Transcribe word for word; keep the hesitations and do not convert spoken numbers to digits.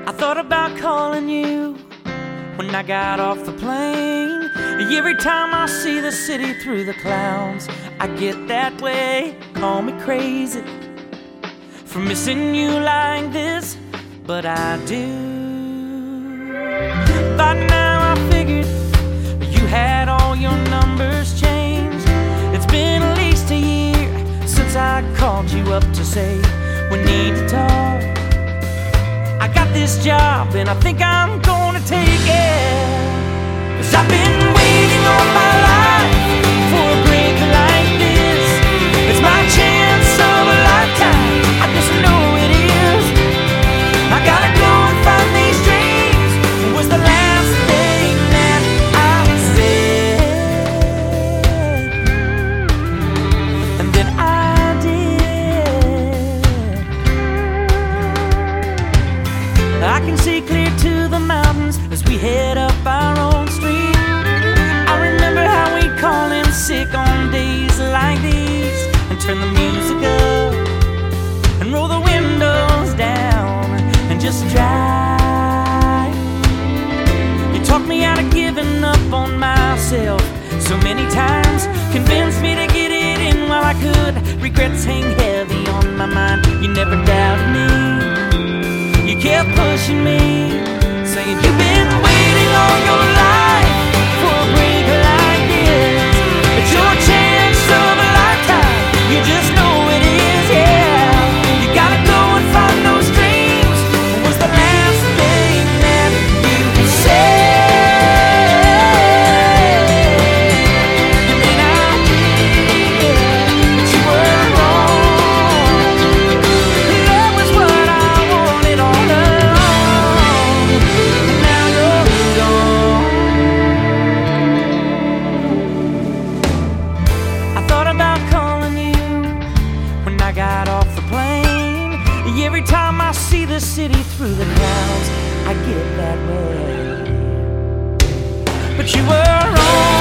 I thought about calling you when I got off the plane. Every time I see the city through the clouds, I get that way. Call me crazy for missing you like this, but I do. By now I figured you had all your numbers changed. It's been at least a year since I called you up to say we need to talk. I got this job and I think I'm gonna take it, 'cause I've been waiting all my life for a break like this. It's my chance of a lifetime, I just know it is. I gotta go and find these dreams. It was the last thing that I said, and then I did. I can see clear to the mountains as we head up our own street. I remember how we'd call in sick on days like these and turn the music up and roll the windows down and just drive. You talked me out of giving up on myself so many times, convinced me to get it in while I could. Regrets hang heavy on my mind. You never doubted me, you kept pushing me, saying you've been waiting all your life for a break like this. It's your chance of a lifetime, you just know it is, yeah. You gotta go and find those dreams. It was the last thing that you said, and then I did, but you were wrong. Love was what I wanted all along, and now you're gone. I thought about calling you when I got off the plane. Every time I see the city through the clouds, I get that way. But you were wrong.